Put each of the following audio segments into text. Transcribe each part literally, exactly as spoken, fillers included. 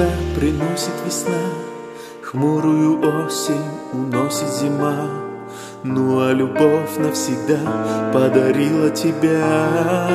тебя приносит весна, хмурую осень уносит зима. Ну а любовь навсегда подарила тебя.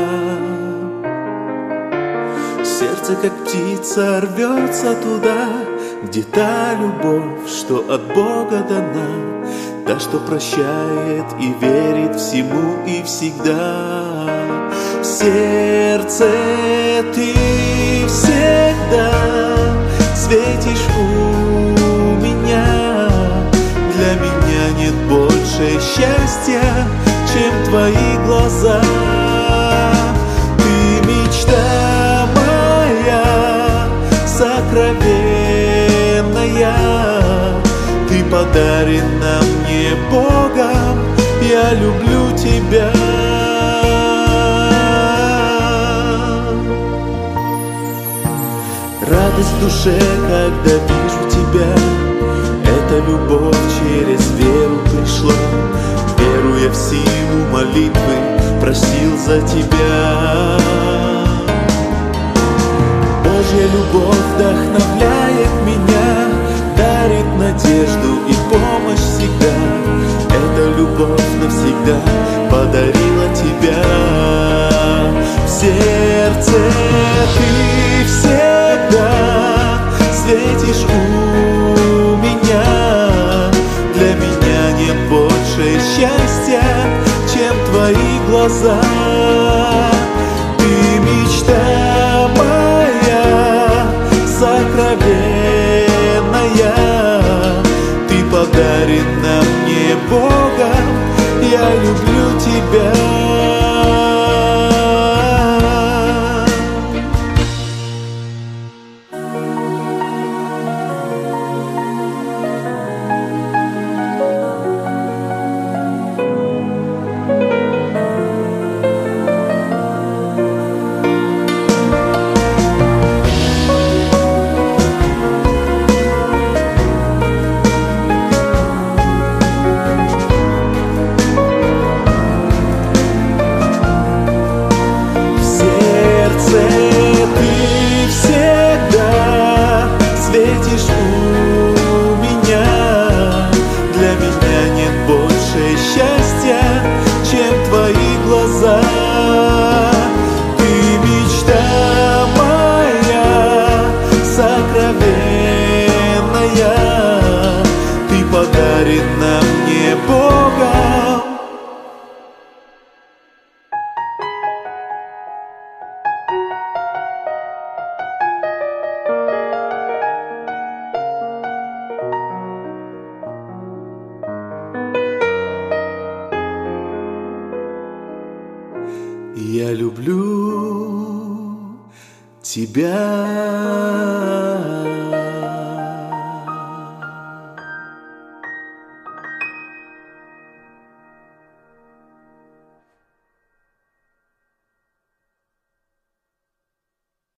Сердце, как птица, рвется туда, где та любовь, что от Бога дана, та, что прощает и верит всему и всегда. В сердце ты всегда светишь у меня. Для меня нет больше счастья, чем твои глаза. Ты мечта моя сокровенная, ты подарена мне Богом, я люблю тебя. Радость в душе, когда вижу тебя, эта любовь через веру пришла. Веруя в силу молитвы, просил за тебя. Божья любовь вдохновляет меня, дарит надежду и помощь всегда. Эта любовь навсегда подарила тебя. В сердце ты всегда светишь у меня. Для меня нет больше счастья, чем твои глаза. Ты мечта моя сокровенная, ты подарена мне Богом, я люблю тебя. Подарена мне Богом. Я люблю тебя.